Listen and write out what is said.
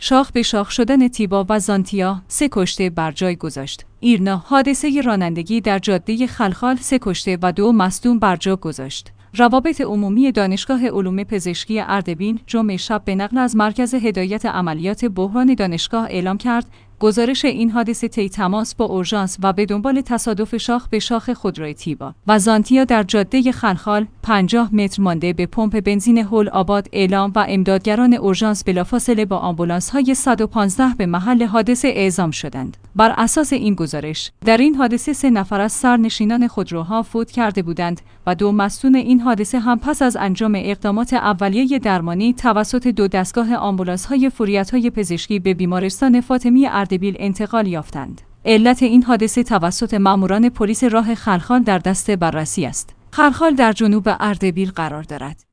شاخ به شاخ شدن تیبا و زانتیا 3 کشته بر جای گذاشت. ایرنا حادثه رانندگی در جاده خلخال 3 کشته و 2 مصدوم بر جا گذاشت. روابط عمومی دانشگاه علوم پزشکی اردبیل جمعه شب به نقل از مرکز هدایت عملیات بحران دانشگاه اعلام کرد گزارش این حادثه طی تماس با اورژانس و به دنبال تصادف شاخ به شاخ خودروی تیبا و زانتیا در جاده خلخال 50 متر مانده به پمپ بنزین هول آباد اعلام و امدادگران اورژانس بلافاصله با آمبولانس‌های 115 به محل حادثه اعزام شدند. بر اساس این گزارش در این حادثه 3 نفر از سرنشینان خودروها فوت کرده بودند و 2 مصدوم این حادثه هم پس از انجام اقدامات اولیه درمانی توسط 2 دستگاه آمبولانس‌های فوریت‌های پزشکی به بیمارستان فاطمی اردبیل انتقال یافتند. علت این حادثه توسط ماموران پلیس راه خلخال در دست بررسی است. خلخال در جنوب اردبیل قرار دارد.